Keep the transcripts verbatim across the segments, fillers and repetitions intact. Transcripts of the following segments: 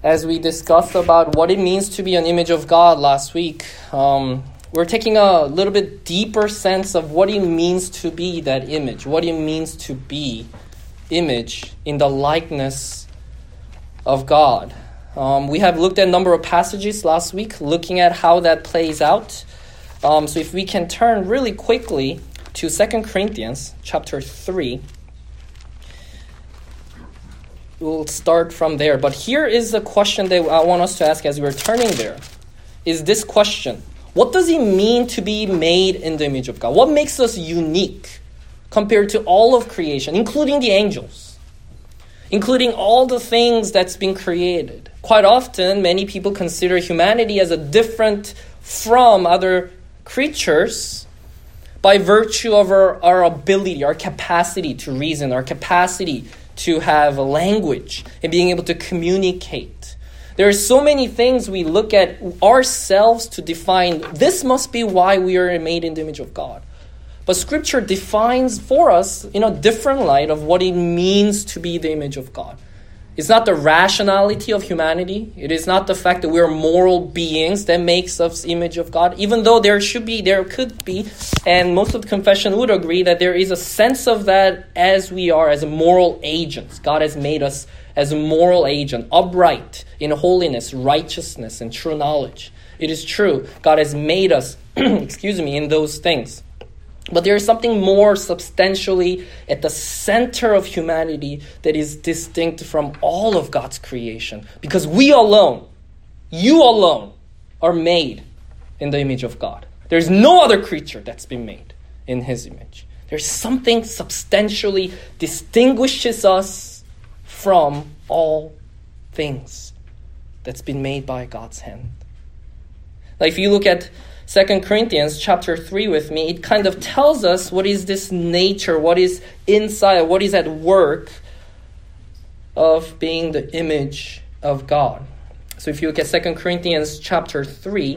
as we discussed about what it means to be an image of God last week, um, we're taking a little bit deeper sense of what it means to be that image, what it means to be image in the likeness of God. Um, we have looked at a number of passages last week, looking at how that plays out. Um, so if we can turn really quickly to Second Corinthians chapter three. We'll start from there. But here is the question that I want us to ask as we're turning there. Is this question: what does it mean to be made in the image of God? What makes us unique compared to all of creation, including the angels, including all the things that's been created? Quite often, many people consider humanity as a different from other creatures by virtue of our, our ability, our capacity to reason, our capacity to have a language and being able to communicate. There are so many things we look at ourselves to define, this must be why we are made in the image of God. But Scripture defines for us in a different light of what it means to be the image of God. It's not the rationality of humanity. It is not the fact that we're moral beings that makes us image of God, even though there should be, there could be, and most of the confession would agree that there is a sense of that as we are, as moral agents. God has made us as a moral agent, upright in holiness, righteousness, and true knowledge. It is true. God has made us, excuse me, in those things. But there is something more substantially at the center of humanity that is distinct from all of God's creation. Because we alone, you alone, are made in the image of God. There's no other creature that's been made in His image. There's something substantially distinguishes us from all things that's been made by God's hand. Like if you look at Second Corinthians chapter three with me, it kind of tells us what is this nature, what is inside, what is at work of being the image of God. So if you look at Second Corinthians chapter three,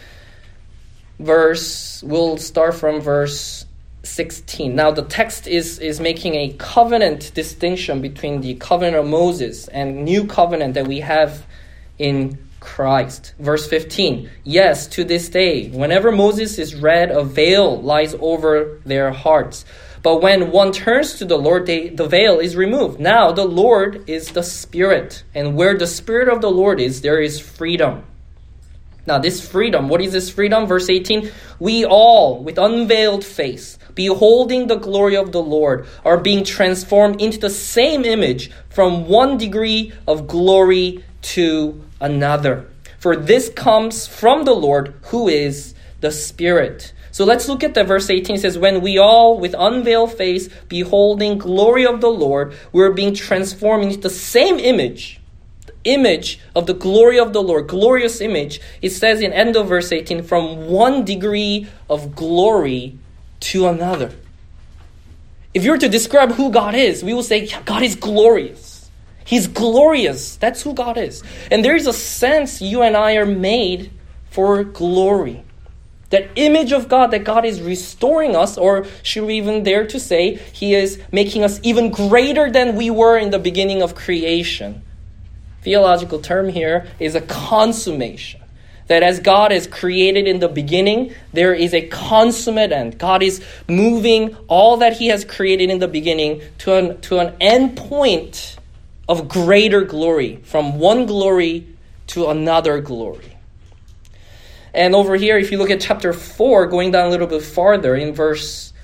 verse, we'll start from verse sixteen. Now the text is, is making a covenant distinction between the covenant of Moses and new covenant that we have in Christ. Verse fifteen, yes, to this day, whenever Moses is read, a veil lies over their hearts. But when one turns to the Lord, they, the veil is removed. Now the Lord is the Spirit, and where the Spirit of the Lord is, there is freedom. Now this freedom, what is this freedom? Verse eighteen, we all, with unveiled face, beholding the glory of the Lord, are being transformed into the same image from one degree of glory to another. For this comes from the Lord, who is the Spirit. So let's look at the verse eighteen. It says, when we all, with unveiled face, beholding glory of the Lord, we're being transformed into the same image, the image of the glory of the Lord, glorious image. It says in end of verse eighteen, from one degree of glory to another. If you were to describe who God is, we will say, God is glorious. He's glorious. That's who God is. And there is a sense you and I are made for glory. That image of God, that God is restoring us, or should we even dare to say, He is making us even greater than we were in the beginning of creation. Theological term here is a consummation. That as God is created in the beginning, there is a consummate end. God is moving all that He has created in the beginning to an, to an end point of greater glory, from one glory to another glory. And over here, if you look at chapter four, going down a little bit farther in verse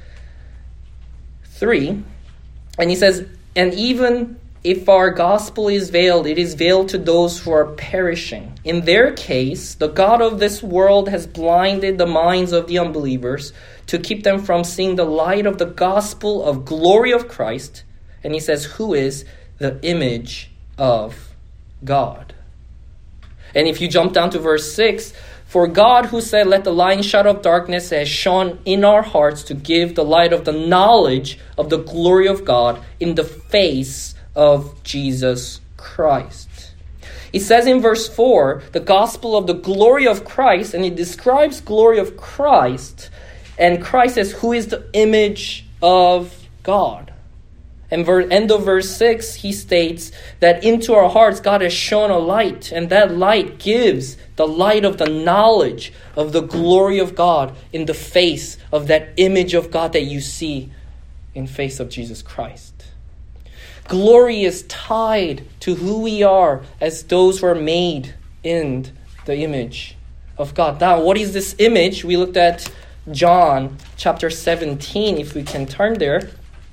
three, and he says, and even if our gospel is veiled, it is veiled to those who are perishing. In their case, the God of this world has blinded the minds of the unbelievers to keep them from seeing the light of the gospel of glory of Christ. And he says, who is the image of God. And if you jump down to verse six, for God who said, let the light shine of darkness has shone in our hearts to give the light of the knowledge of the glory of God in the face of Jesus Christ. It says in verse four, the gospel of the glory of Christ, and it describes glory of Christ, and Christ says, who is the image of God. And ver- end of verse six, he states that into our hearts God has shone a light, and that light gives the light of the knowledge of the glory of God in the face of that image of God that you see in face of Jesus Christ. Glory is tied to who we are as those who are made in the image of God. Now, what is this image? We looked at John chapter seventeen, if we can turn there.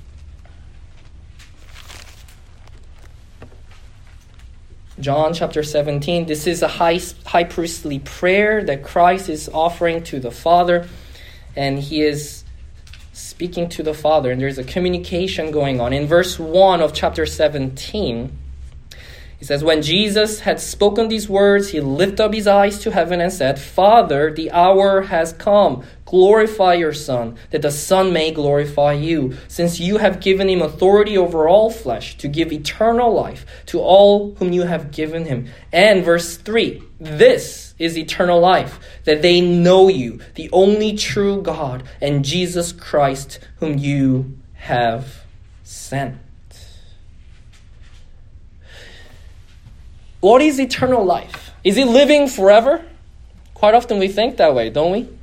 John chapter seventeen. This is a high, high priestly prayer that Christ is offering to the Father. And he is speaking to the Father. And there's a communication going on. In verse one of chapter seventeen, it says, when Jesus had spoken these words, he lifted up his eyes to heaven and said, Father, the hour has come. Glorify your Son, that the Son may glorify you, since you have given him authority over all flesh, to give eternal life to all whom you have given him. And verse three, this is eternal life, that they know you, the only true God, and Jesus Christ, whom you have sent. What is eternal life? Is it living forever? Quite often we think that way, don't we?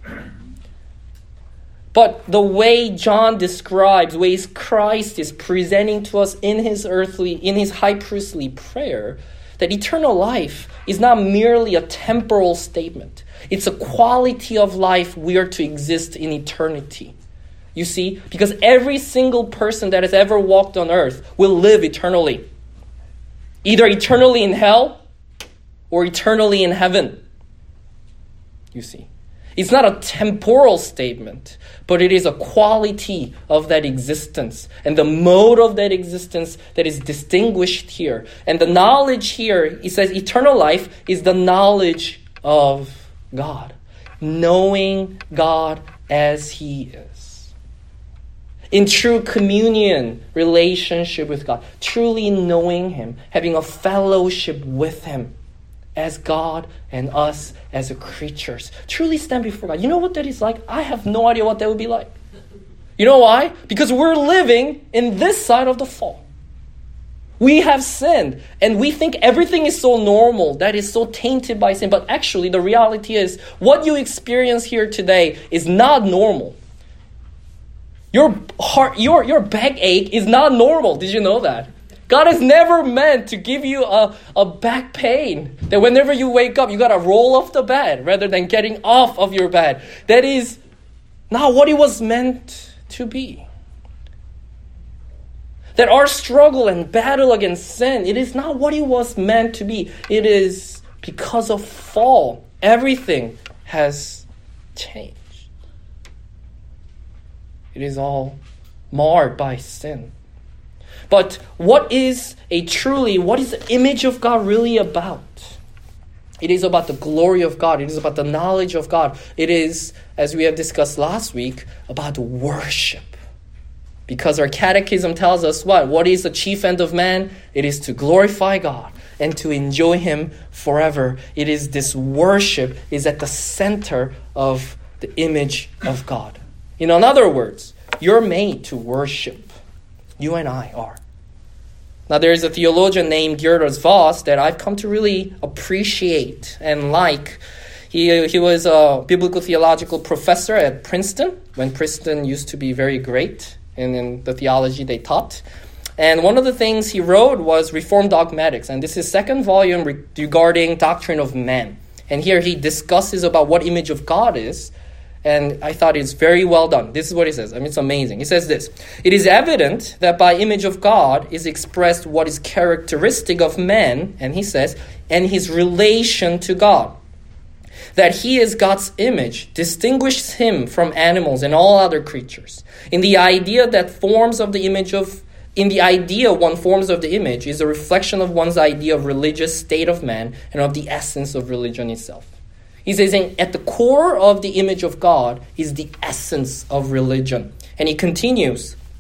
But the way John describes, the way Christ is presenting to us in his earthly, in his high priestly prayer, that eternal life is not merely a temporal statement. It's a quality of life we are to exist in eternity. You see, because every single person that has ever walked on earth will live eternally. Either eternally in hell or eternally in heaven. You see. It's not a temporal statement, but it is a quality of that existence and the mode of that existence that is distinguished here. And the knowledge here, it says eternal life is the knowledge of God. Knowing God as he is. In true communion, relationship with God. Truly knowing him. Having a fellowship with him. As God and us as a creatures. Truly stand before God. You know what that is like? I have no idea what that would be like. You know why? Because we're living in this side of the fall. We have sinned. And we think everything is so normal. That is so tainted by sin. But actually the reality is what you experience here today is not normal. Your heart, your, your backache is not normal. Did you know that? God has never meant to give you a, a back pain. That whenever you wake up, you got to roll off the bed rather than getting off of your bed. That is not what it was meant to be. That our struggle and battle against sin, it is not what it was meant to be. It is because of fall. Everything has changed. It is all marred by sin. But what is a truly, what is the image of God really about? It is about the glory of God. It is about the knowledge of God. It is, as we have discussed last week, about worship. Because our catechism tells us what? What is the chief end of man? It is to glorify God and to enjoy him forever. It is this worship is at the center of the image of God. You know, in other words, you're made to worship. You and I are. Now, there is a theologian named Geerhard Voss that I've come to really appreciate and like. He, he was a biblical theological professor at Princeton, when Princeton used to be very great in, in the theology they taught. And one of the things he wrote was Reformed Dogmatics. And this is second volume re- regarding doctrine of man. And here he discusses about what image of God is. And I thought it's very well done. This is what he says. I mean, it's amazing. He says this. It is evident that by image of God is expressed what is characteristic of man, and he says, and his relation to God. That he is God's image distinguishes him from animals and all other creatures. In the idea that forms of the image of, in the idea one forms of the image is a reflection of one's idea of religious state of man and of the essence of religion itself. He's saying at the core of the image of God is the essence of religion. And he continues,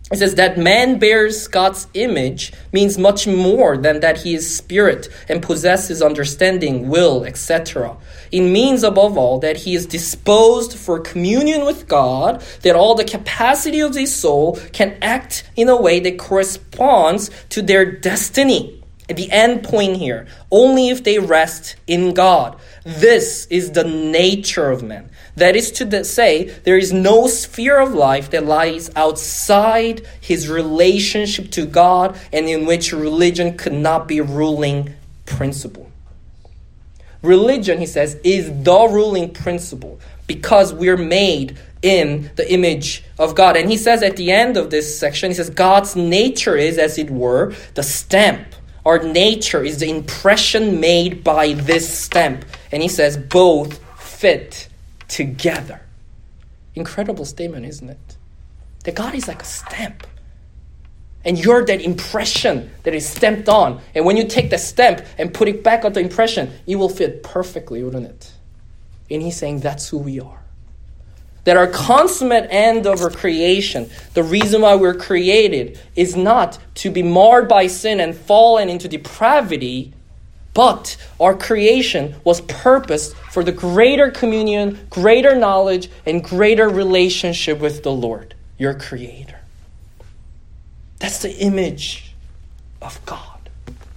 It says that man bears God's image means much more than that he is spirit and possesses understanding, will, et cetera. It means above all that he is disposed for communion with God, that all the capacity of his soul can act in a way that corresponds to their destiny. At the end point here, only if they rest in God. This is the nature of man. That is to say, there is no sphere of life that lies outside his relationship to God and in which religion could not be ruling principle. Religion, he says, is the ruling principle because we're made in the image of God. And he says at the end of this section, he says, God's nature is, as it were, the stamp. Our nature is the impression made by this stamp. And he says, both fit together. Incredible statement, isn't it? That God is like a stamp. And you're that impression that is stamped on. And when you take the stamp and put it back on the impression, it will fit perfectly, wouldn't it? And he's saying that's who we are. That our consummate end of our creation, the reason why we're created, is not to be marred by sin and fallen into depravity, but our creation was purposed for the greater communion, greater knowledge, and greater relationship with the Lord, your Creator. That's the image of God.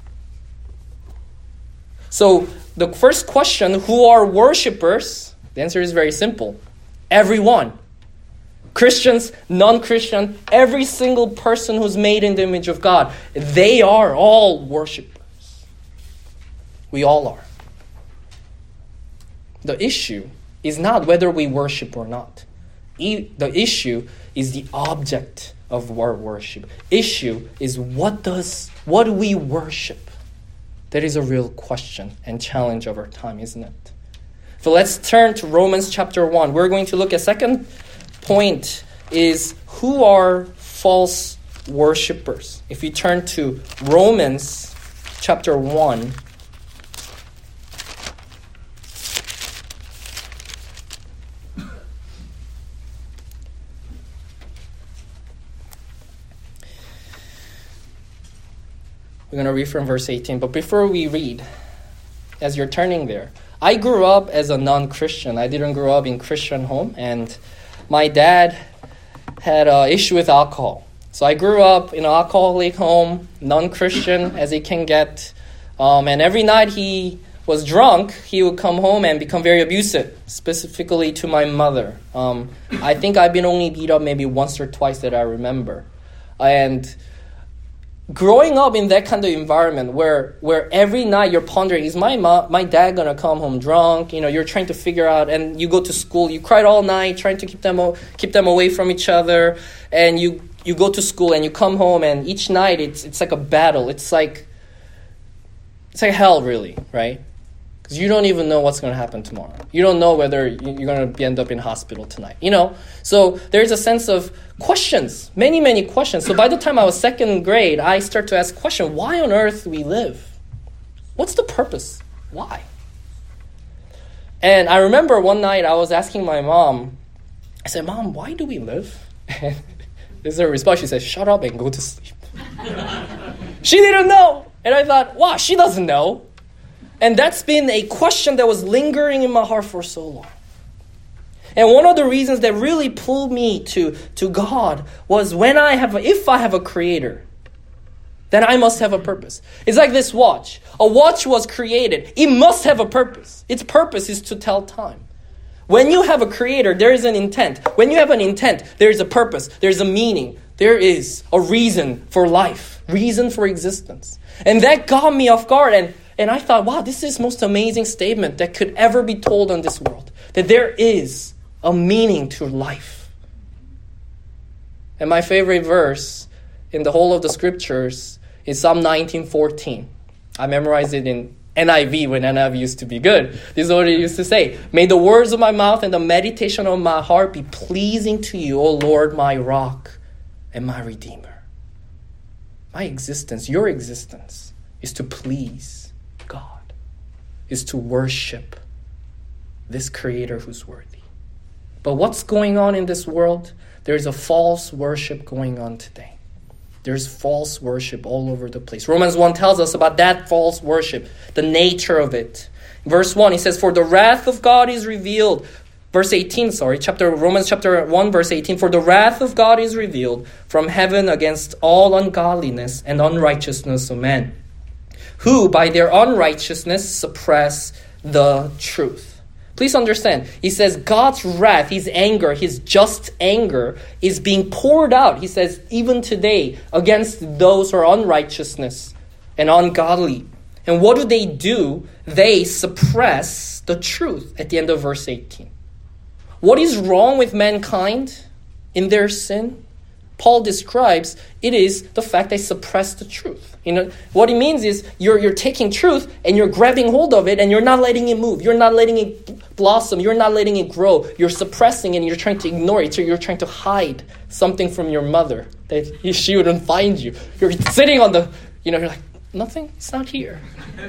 So the first question, who are worshipers? The answer is very simple. Everyone. Christians, non-Christian, every single person who's made in the image of God, they are all worshipers. We all are. The issue is not whether we worship or not. E- the issue is the object of our worship. Issue is what does what do we worship? That is a real question and challenge of our time, isn't it? So let's turn to Romans chapter one. We're going to look at second point is who are false worshipers. If you turn to Romans chapter one, we're going to read from verse eighteen. But before we read, as you're turning there, I grew up as a non-Christian. I didn't grow up in Christian home, and my dad had an issue with alcohol. So I grew up in an alcoholic home, non-Christian as it can get. Um, and every night he was drunk, he would come home and become very abusive, specifically to my mother. Um, I think I've been only beat up maybe once or twice that I remember. And growing up in that kind of environment where where every night you're pondering, is my mom, my dad gonna come home drunk? You know, you're trying to figure out, and you go to school, you cried all night trying to keep them keep them away from each other, and you you go to school and you come home, and each night it's it's like a battle. It's like it's like hell, really, right? Because you don't even know what's going to happen tomorrow. You don't know whether you're going to end up in hospital tonight. You know, so there's a sense of questions, many, many questions. So by the time I was second grade, I start to ask questions: why on earth we live? What's the purpose? Why? And I remember one night I was asking my mom. I said, "Mom, why do we live?" And this is her response. She said, "Shut up and go to sleep." She didn't know, and I thought, "Wow, she doesn't know." And that's been a question that was lingering in my heart for so long. And one of the reasons that really pulled me to, to God was when I have, a, if I have a creator, then I must have a purpose. It's like this watch. A watch was created. It must have a purpose. Its purpose is to tell time. When you have a creator, there is an intent. When you have an intent, there is a purpose. There's a meaning. There is a reason for life, reason for existence. And that got me off guard. And And I thought, wow, this is the most amazing statement that could ever be told on this world. That there is a meaning to life. And my favorite verse in the whole of the scriptures is Psalm nineteen fourteen. I memorized it in N I V when N I V used to be good. This is what it used to say. May the words of my mouth and the meditation of my heart be pleasing to you, O Lord, my rock and my redeemer. My existence, your existence, is to please God, is to worship this creator who's worthy. But what's going on in this world? there's a false worship going on today. There's false worship all over the place. Romans one tells us about that false worship, the nature of it. Verse one, he says, for the wrath of God is revealed. Verse eighteen, sorry, chapter Romans chapter one, verse eighteen. For the wrath of God is revealed from heaven against all ungodliness and unrighteousness of men, who by their unrighteousness suppress the truth. Please understand, he says God's wrath, his anger, his just anger is being poured out, he says, even today against those who are unrighteousness and ungodly. And what do they do? They suppress the truth at the end of verse eighteen. What is wrong with mankind in their sin? Paul describes it is the fact they suppress the truth. You know, what he means is you're you're taking truth and you're grabbing hold of it and you're not letting it move. You're not letting it blossom. You're not letting it grow. You're suppressing it and you're trying to ignore it. So you're trying to hide something from your mother that she wouldn't find you. You're sitting on the, you know, you're like, nothing, it's not here.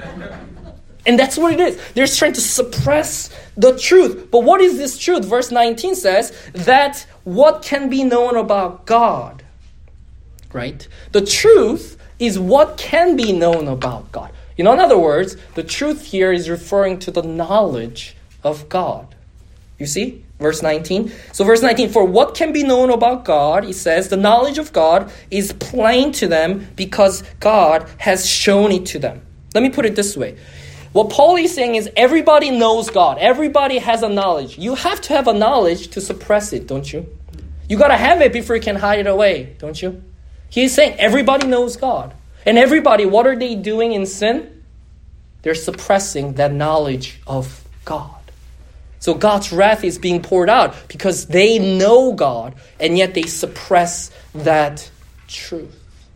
And that's what it is. They're trying to suppress the truth. But what is this truth? Verse nineteen says that what can be known about God, right? The truth is what can be known about God. You know, in other words, the truth here is referring to the knowledge of God. You see? Verse nineteen. So verse nineteen, for what can be known about God, he says, the knowledge of God is plain to them because God has shown it to them. Let me put it this way. What Paul is saying is everybody knows God. Everybody has a knowledge. You have to have a knowledge to suppress it, don't you? You got to have it before you can hide it away, don't you? He's saying everybody knows God. And everybody, what are they doing in sin? They're suppressing that knowledge of God. So God's wrath is being poured out because they know God and yet they suppress that truth.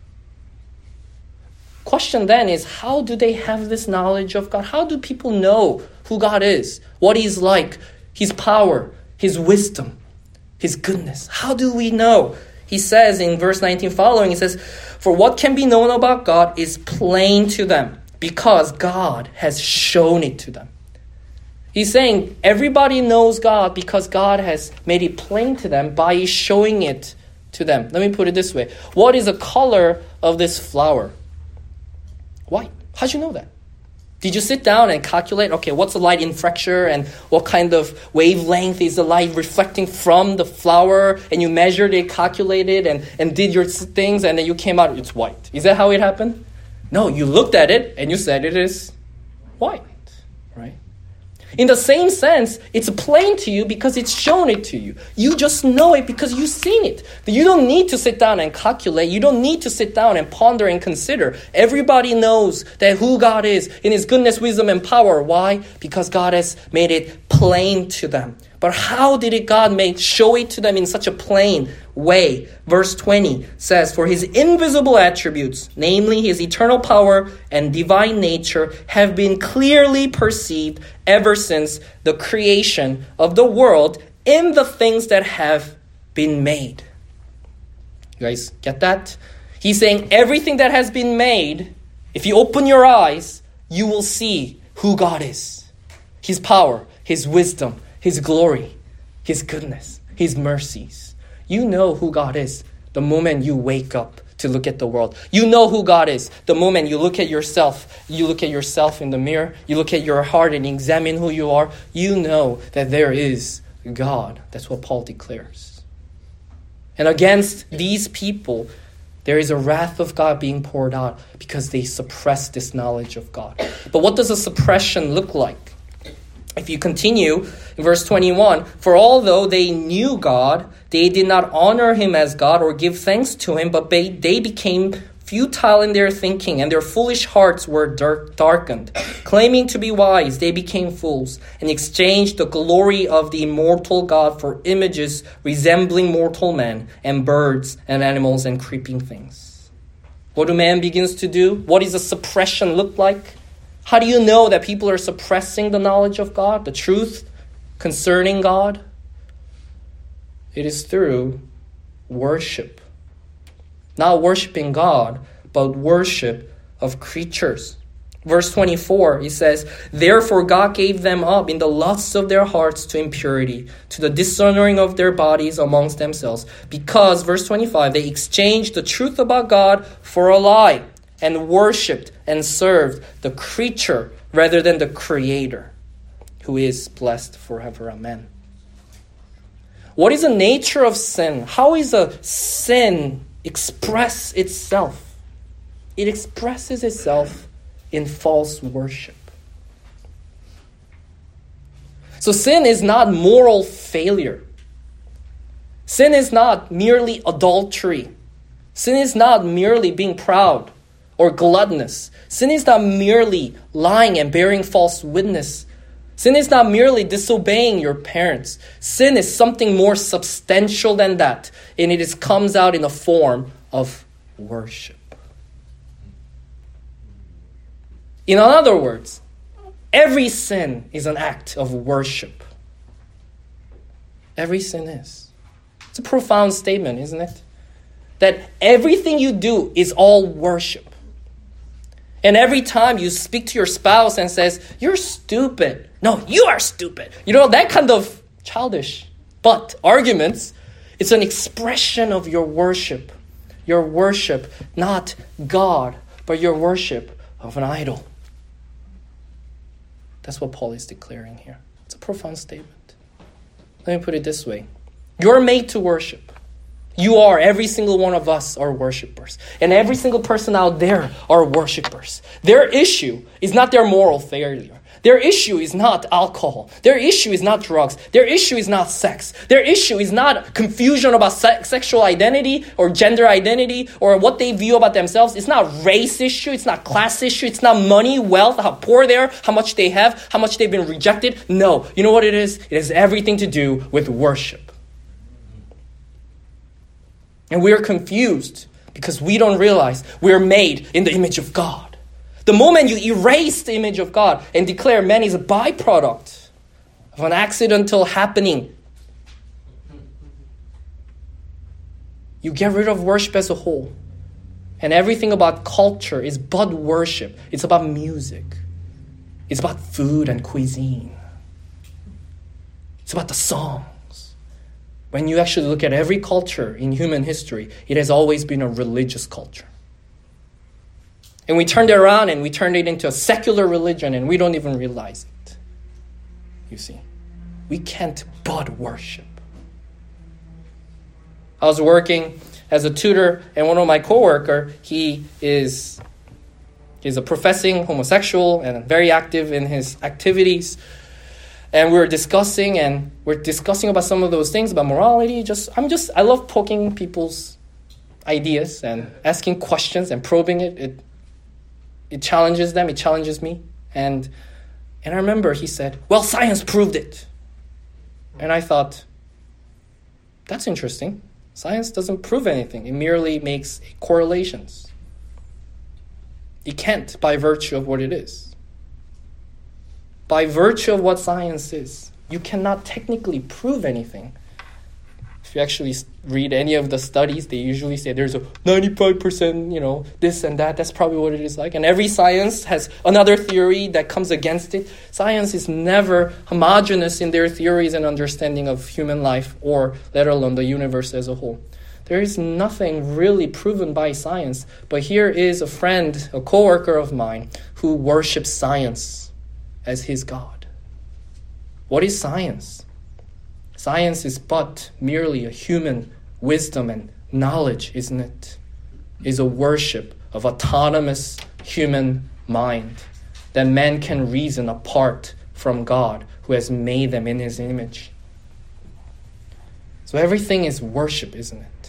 Question then is, how do they have this knowledge of God? How do people know who God is, what he's like, his power, his wisdom, his goodness? How do we know? He says in verse nineteen following, he says, for what can be known about God is plain to them because God has shown it to them. He's saying everybody knows God because God has made it plain to them by showing it to them. Let me put it this way. What is the color of this flower? White. How'd you know that? Did you sit down and calculate, okay, what's the light infraction and what kind of wavelength is the light reflecting from the flower? And you measured it, calculated, and, and did your things, and then you came out, it's white. Is that how it happened? No, you looked at it and you said it is white, right? In the same sense, it's plain to you because it's shown it to you. You just know it because you've seen it. You don't need to sit down and calculate. You don't need to sit down and ponder and consider. Everybody knows that who God is in his goodness, wisdom, and power. Why? Because God has made it plain to them. But how did it God make show it to them in such a plain way? Verse twenty says, for his invisible attributes, namely his eternal power and divine nature, have been clearly perceived ever since the creation of the world in the things that have been made. You guys get that? He's saying everything that has been made, if you open your eyes, you will see who God is. His power, his wisdom, his glory, his goodness, his mercies. You know who God is the moment you wake up to look at the world. You know who God is the moment you look at yourself. You look at yourself in the mirror. You look at your heart and examine who you are. You know that there is God. That's what Paul declares. And against these people, there is a wrath of God being poured out because they suppress this knowledge of God. But what does a suppression look like? If you continue in verse twenty-one, for although they knew God, they did not honor him as God or give thanks to him, but they, they became futile in their thinking, and their foolish hearts were dark, darkened. Claiming to be wise, they became fools and exchanged the glory of the immortal God for images resembling mortal men and birds and animals and creeping things. What do man begins to do? What does a suppression look like? How do you know that people are suppressing the knowledge of God, the truth concerning God? It is through worship. Not worshiping God, but worship of creatures. Verse twenty-four, he says, therefore God gave them up in the lusts of their hearts to impurity, to the dishonoring of their bodies amongst themselves. Because, verse twenty-five, they exchanged the truth about God for a lie, and worshipped and served the creature rather than the Creator, who is blessed forever. Amen. What is the nature of sin? How is a sin express itself? It expresses itself in false worship. So sin is not moral failure. Sin is not merely adultery. Sin is not merely being proud or gluttonous. Sin is not merely lying and bearing false witness. Sin is not merely disobeying your parents. Sin is something more substantial than that, and it is, comes out in the form of worship. In other words, every sin is an act of worship. Every sin is. It's a profound statement, isn't it? That everything you do is all worship. And every time you speak to your spouse and says, you're stupid. No, you are stupid. You know, that kind of childish but arguments, it's an expression of your worship. Your worship, not God, but your worship of an idol. That's what Paul is declaring here. It's a profound statement. Let me put it this way. You're made to worship. You are, every single one of us are worshipers. And every single person out there are worshipers. Their issue is not their moral failure. Their issue is not alcohol. Their issue is not drugs. Their issue is not sex. Their issue is not confusion about se- sexual identity or gender identity or what they view about themselves. It's not race issue. It's not class issue. It's not money, wealth, how poor they are, how much they have, how much they've been rejected. No. You know what it is? It has everything to do with worship. And we are confused because we don't realize we are made in the image of God. The moment you erase the image of God and declare man is a byproduct of an accidental happening, you get rid of worship as a whole. And everything about culture is but worship. It's about music. It's about food and cuisine. It's about the songs. When you actually look at every culture in human history, it has always been a religious culture. And we turned it around and we turned it into a secular religion and we don't even realize it. You see, we can't but worship. I was working as a tutor and one of my coworker, he is he's a professing homosexual and very active in his activities. And we were discussing and we're discussing about some of those things about morality. Just I'm just I love poking people's ideas and asking questions and probing it. It It challenges them. It challenges me. And and I remember he said, well, science proved it. And I thought, that's interesting. Science doesn't prove anything. It merely makes correlations. It can't by virtue of what it is. By virtue of what science is, you cannot technically prove anything. If you actually read any of the studies, they usually say there's a ninety-five percent, you know, this and that. That's probably what it is like. And every science has another theory that comes against it. Science is never homogeneous in their theories and understanding of human life or let alone the universe as a whole. There is nothing really proven by science. But here is a friend, a coworker of mine, who worships science as his God. What is science? Science is but merely a human wisdom and knowledge, isn't it? Is a worship of autonomous human mind that man can reason apart from God who has made them in his image. So everything is worship, isn't it?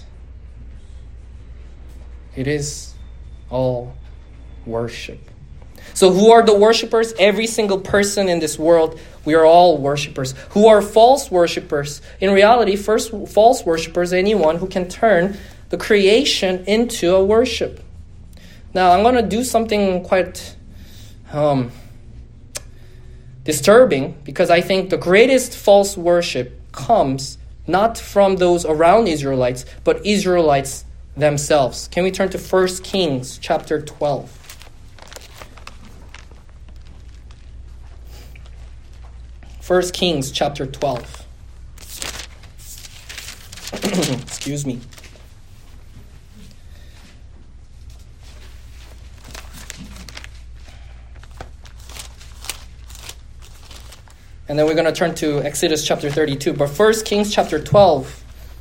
It is all worship. So who are the worshipers? Every single person in this world, we are all worshipers. Who are false worshipers? In reality, first false worshipers, anyone who can turn the creation into a worship. Now, I'm going to do something quite um, disturbing because I think the greatest false worship comes not from those around Israelites, but Israelites themselves. Can we turn to First Kings chapter twelve? First Kings chapter twelve. Excuse me. And then we're going to turn to Exodus chapter thirty-two. But First Kings chapter twelve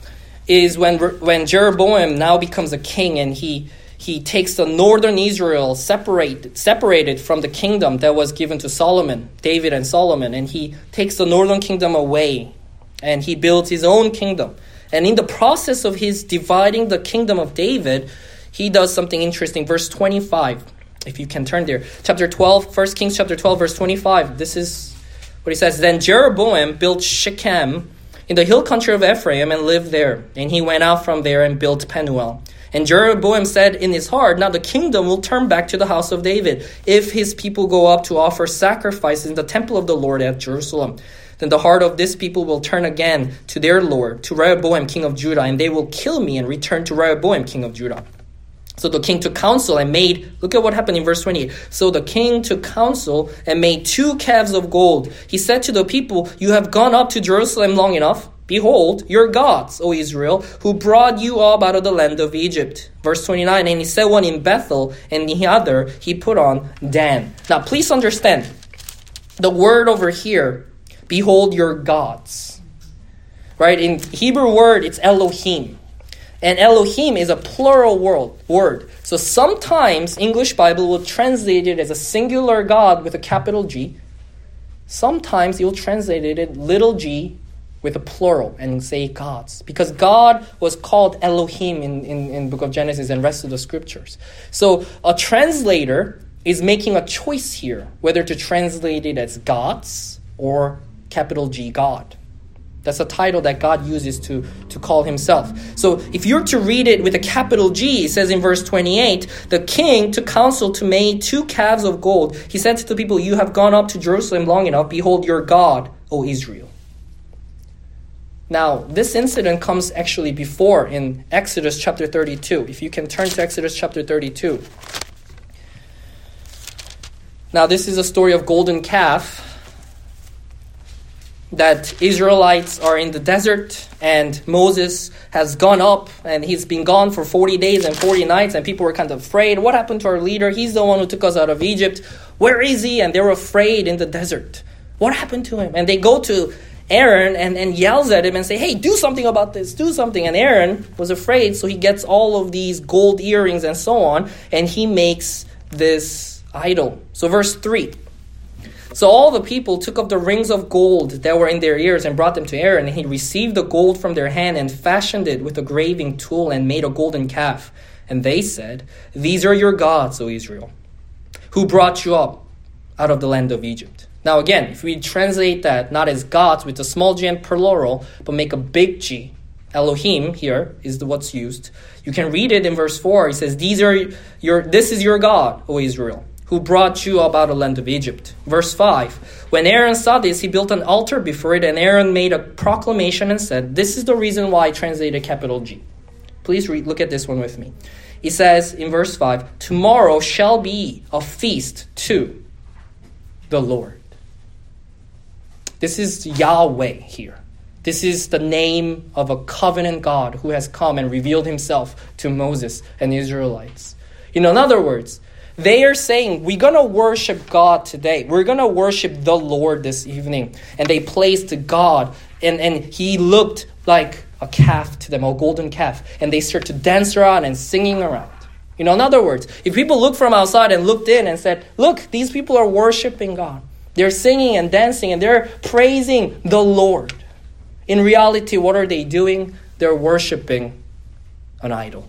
is when when Jeroboam now becomes a king, and he he takes the northern Israel separate, separated from the kingdom that was given to Solomon, David and Solomon. And he takes the northern kingdom away, and he builds his own kingdom. And in the process of his dividing the kingdom of David, he does something interesting. Verse twenty-five, if you can turn there. Chapter twelve, First Kings chapter twelve, verse twenty-five. This is what he says. Then Jeroboam built Shechem in the hill country of Ephraim and lived there. And he went out from there and built Penuel. And Jeroboam said in his heart, now the kingdom will turn back to the house of David, if his people go up to offer sacrifices in the temple of the Lord at Jerusalem. Then the heart of this people will turn again to their Lord, to Rehoboam, king of Judah, and they will kill me and return to Rehoboam, king of Judah. So the king took counsel and made, look at what happened in verse twenty-eight. So the king took counsel and made two calves of gold. He said to the people, you have gone up to Jerusalem long enough. Behold, your gods, O Israel, who brought you up out of the land of Egypt. Verse twenty-nine, and he set one in Bethel, and the other he put on Dan. Now, please understand, the word over here, behold your gods. Right? In Hebrew word, it's Elohim. And Elohim is a plural word. So sometimes English Bible will translate it as a singular God with a capital G. Sometimes you'll translate it little g with a plural and say gods. Because God was called Elohim in, in, in book of Genesis and rest of the scriptures. So a translator is making a choice here, whether to translate it as gods or capital G God. That's a title that God uses to, to call himself. So if you're to read it with a capital G, it says in verse twenty-eight, the king took counsel to make two calves of gold. He said to the people, you have gone up to Jerusalem long enough. Behold your God, O Israel. Now, this incident comes actually before in Exodus chapter thirty-two. If you can turn to Exodus chapter thirty-two. Now, this is a story of golden calf. That Israelites are in the desert and Moses has gone up and he's been gone for forty days and forty nights and people were kind of afraid. What happened to our leader? He's the one who took us out of Egypt. Where is he? And they were afraid in the desert. What happened to him? And they go to Aaron and, and yells at him and say, hey, do something about this, do something. And Aaron was afraid, so he gets all of these gold earrings and so on, and he makes this idol. So verse three. So all the people took up the rings of gold that were in their ears and brought them to Aaron. And he received the gold from their hand and fashioned it with a graving tool and made a golden calf. And they said, these are your gods, O Israel, who brought you up out of the land of Egypt. Now again, if we translate that not as gods with a small g and plural, but make a big G, Elohim here is the, what's used. You can read it in verse four. He says, these are your, this is your God, O Israel, who brought you up out of the land of Egypt. Verse five, when Aaron saw this, he built an altar before it, and Aaron made a proclamation and said, this is the reason why I translated capital G. Please read, look at this one with me. He says in verse five, tomorrow shall be a feast to the Lord. This is Yahweh here. This is the name of a covenant God who has come and revealed himself to Moses and the Israelites. You know, in other words, they are saying, we're going to worship God today. We're going to worship the Lord this evening. And they placed God, and, and he looked like a calf to them, a golden calf. And they start to dance around and singing around. You know, in other words, if people looked from outside and looked in and said, look, these people are worshiping God. They're singing and dancing and they're praising the Lord. In reality, what are they doing? They're worshiping an idol.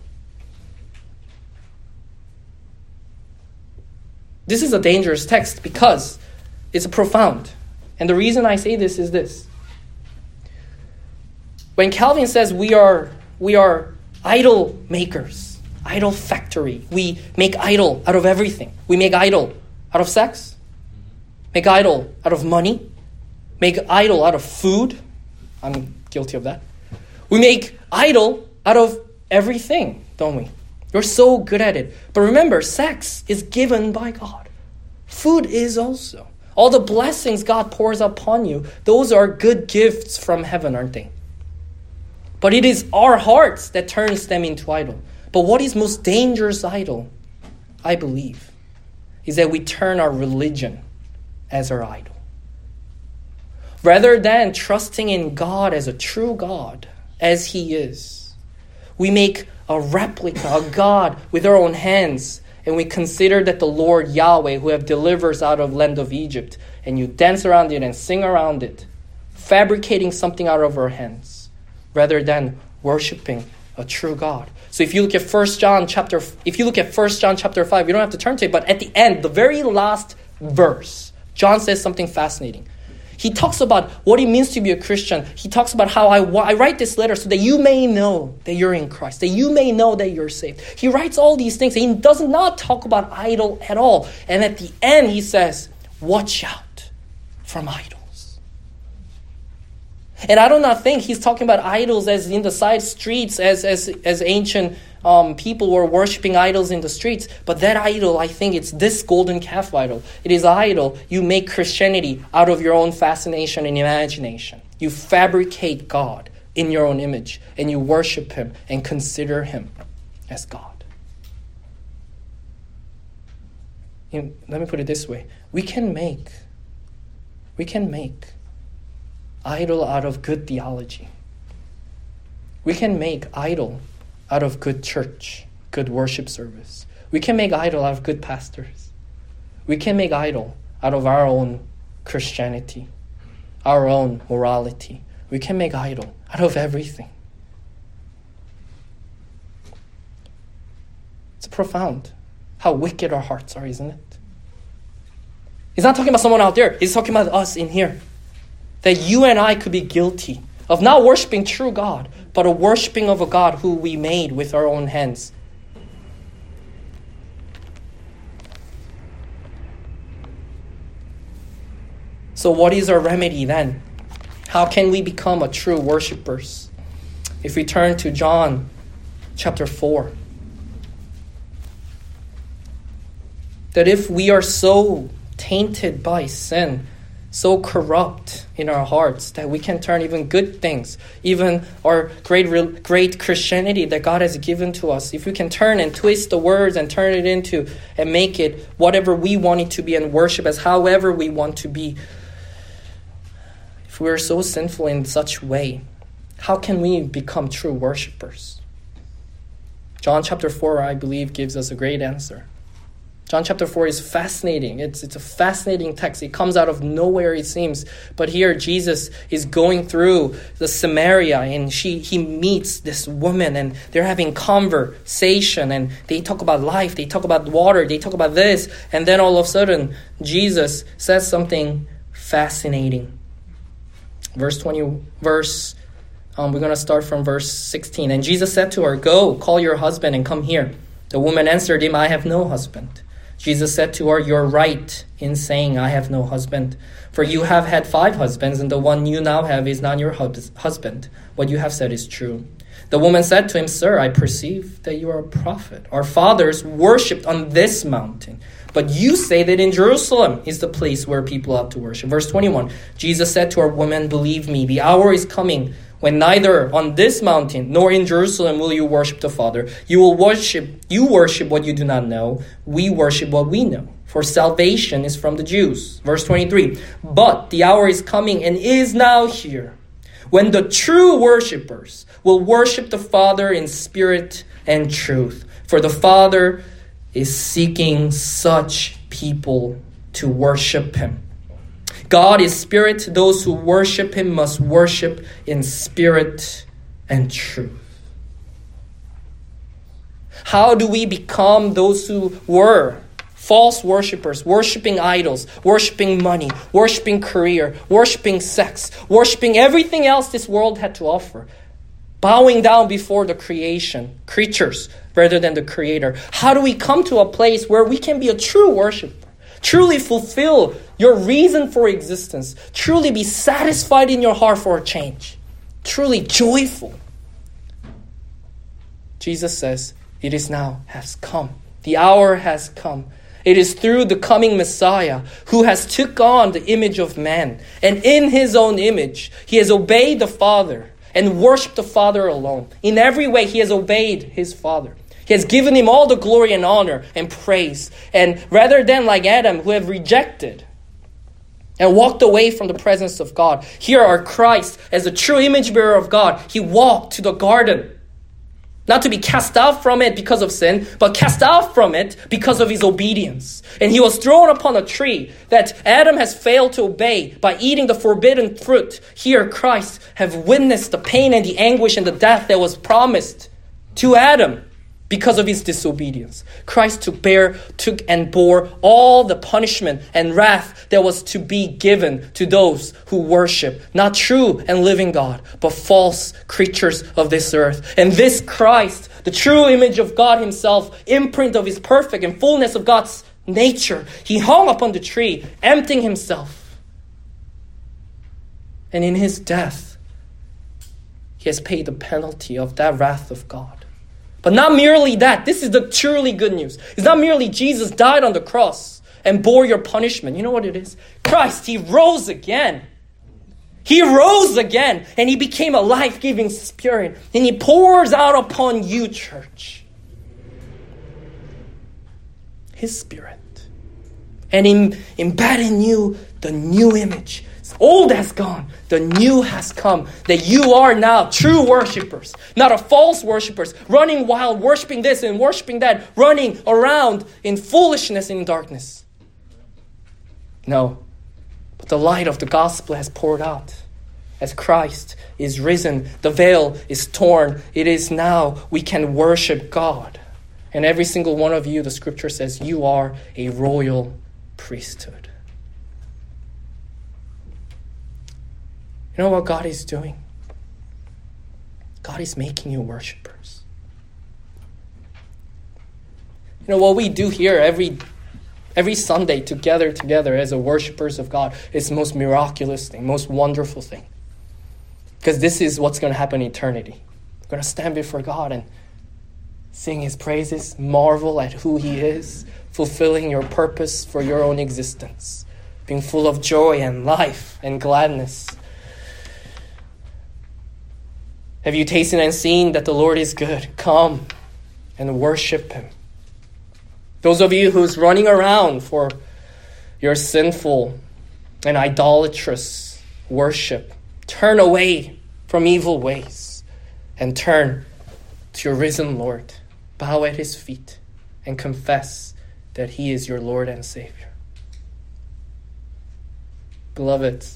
This is a dangerous text because it's profound. And the reason I say this is this. When Calvin says we are, we are idol makers, idol factory, we make idol out of everything. We make idol out of sex, make idol out of money, make idol out of food. I'm guilty of that. We make idol out of everything, don't we? We're so good at it. But remember, sex is given by God. Food is also. All the blessings God pours upon you, those are good gifts from heaven, aren't they? But it is our hearts that turns them into idol. But what is most dangerous idol, I believe, is that we turn our religion as our idol. Rather than trusting in God as a true God, as He is, we make a replica, a God with our own hands, and we consider that the Lord Yahweh, who have delivered us out of land of Egypt, and you dance around it and sing around it, fabricating something out of our hands, rather than worshiping a true God. So if you look at First John chapter, if you look at First John chapter five, you don't have to turn to it, but at the end, the very last verse, John says something fascinating. He talks about what it means to be a Christian. He talks about how I, I write this letter so that you may know that you're in Christ, that you may know that you're saved. He writes all these things. And he does not talk about idol at all. And at the end, he says, watch out from idols. And I do not think he's talking about idols as in the side streets, as, as, as ancient Um, people were worshiping idols in the streets. But that idol, I think it's this golden calf idol. It is idol. You make Christianity out of your own fascination and imagination. You fabricate God in your own image, and you worship Him and consider Him as God. You know, let me put it this way. We can make, we can make idol out of good theology. We can make idol out of good church, good worship service. We can make idol out of good pastors. We can make idol out of our own Christianity, our own morality. We can make idol out of everything. It's profound how wicked our hearts are, isn't it? He's not talking about someone out there. He's talking about us in here. That you and I could be guilty of not worshiping true God, but a worshiping of a God who we made with our own hands. So what is our remedy then? How can we become a true worshipers? If we turn to John chapter four. That if we are so tainted by sin, so corrupt in our hearts, that we can turn even good things, even our great great Christianity that God has given to us, if we can turn and twist the words and turn it into and make it whatever we want it to be and worship as however we want to be, if we are so sinful in such way, how can we become true worshipers? John chapter four, I believe, gives us a great answer. John chapter four is fascinating. It's, it's a fascinating text. It comes out of nowhere, it seems. But here Jesus is going through the Samaria, and she he meets this woman, and they're having conversation, and they talk about life, they talk about water, they talk about this, and then all of a sudden Jesus says something fascinating. Verse twenty, verse, um, we're going to start from verse sixteen. And Jesus said to her, "Go, call your husband and come here." The woman answered him, "I have no husband." Jesus said to her, "You're right in saying, 'I have no husband.' For you have had five husbands, and the one you now have is not your husband. What you have said is true." The woman said to him, "Sir, I perceive that you are a prophet. Our fathers worshipped on this mountain, but you say that in Jerusalem is the place where people ought to worship." Verse twenty-one, Jesus said to her, "Woman, believe me, the hour is coming when neither on this mountain nor in Jerusalem will you worship the Father. You will worship, you worship what you do not know. We worship what we know. For salvation is from the Jews." Verse twenty-three, "But the hour is coming and is now here when the true worshipers will worship the Father in spirit and truth. For the Father is seeking such people to worship Him. God is spirit. Those who worship Him must worship in spirit and truth." How do we become those who were false worshipers, worshiping idols, worshiping money, worshiping career, worshiping sex, worshiping everything else this world had to offer, bowing down before the creation, creatures, rather than the Creator? How do we come to a place where we can be a true worshiper, truly fulfill your reason for existence, truly be satisfied in your heart for a change, truly joyful? Jesus says, it is now has come. The hour has come. It is through the coming Messiah who has took on the image of man. And in his own image, he has obeyed the Father and worshipped the Father alone. In every way, he has obeyed his Father. He has given him all the glory and honor and praise. And rather than like Adam, who have rejected and walked away from the presence of God, here are Christ as the true image bearer of God. He walked to the garden. Not to be cast out from it because of sin, but cast out from it because of his obedience. And he was thrown upon a tree that Adam has failed to obey by eating the forbidden fruit. Here Christ have witnessed the pain and the anguish and the death that was promised to Adam because of his disobedience. Christ took bear, took and bore all the punishment and wrath that was to be given to those who worship not true and living God, but false creatures of this earth. And this Christ, the true image of God himself, imprint of his perfect and fullness of God's nature, he hung upon the tree, emptying himself. And in his death, he has paid the penalty of that wrath of God. But not merely that. This is the truly good news. It's not merely Jesus died on the cross and bore your punishment. You know what it is? Christ, he rose again. He rose again and he became a life-giving spirit. And he pours out upon you, church, his spirit. And in embedding you the new image. Old has gone, the new has come, that you are now true worshipers, not a false worshipers, running wild, worshiping this and worshiping that, running around in foolishness and in darkness. No, but the light of the gospel has poured out. As Christ is risen, the veil is torn. It is now we can worship God. And every single one of you, the scripture says, you are a royal priesthood. You know what God is doing? God is making you worshipers. You know what we do here every every Sunday together, together as a worshipers of God is the most miraculous thing, most wonderful thing. Because this is what's going to happen in eternity. We're going to stand before God and sing his praises, marvel at who he is, fulfilling your purpose for your own existence, being full of joy and life and gladness. Have you tasted and seen that the Lord is good? Come and worship him. Those of you who's running around for your sinful and idolatrous worship, turn away from evil ways and turn to your risen Lord. Bow at his feet and confess that he is your Lord and Savior. Beloved,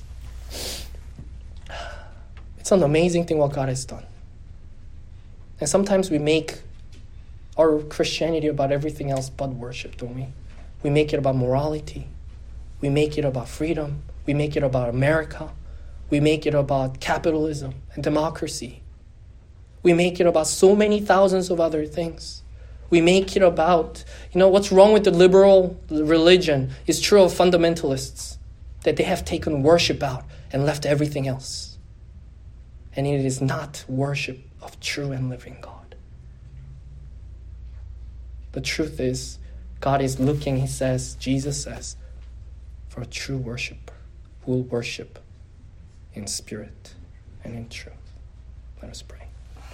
it's an amazing thing what God has done. And sometimes we make our Christianity about everything else but worship, don't we? We make it about morality. We make it about freedom. We make it about America. We make it about capitalism and democracy. We make it about so many thousands of other things. We make it about, you know, what's wrong with the liberal religion is true of fundamentalists, that they have taken worship out and left everything else. And it is not worship of true and living God. The truth is, God is looking, he says, Jesus says, for a true worshiper who will worship in spirit and in truth. Let us pray.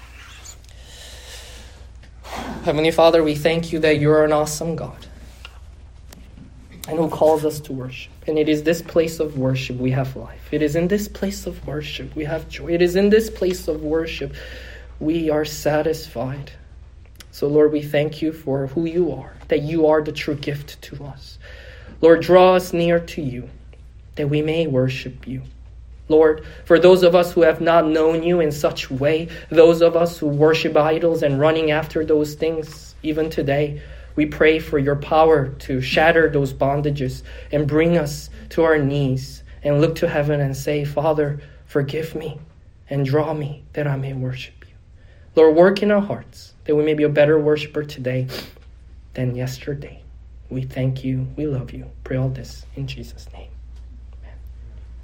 Heavenly Father, we thank you that you're an awesome God and who calls us to worship. And it is this place of worship we have life. It is in this place of worship we have joy. It is in this place of worship we are satisfied. So Lord, we thank you for who you are, that you are the true gift to us. Lord, draw us near to you, that we may worship you. Lord, for those of us who have not known you in such way, those of us who worship idols and running after those things, even today, we pray for your power to shatter those bondages and bring us to our knees and look to heaven and say, Father, forgive me and draw me that I may worship you. Lord, work in our hearts that we may be a better worshiper today than yesterday. We thank you. We love you. Pray all this in Jesus' name.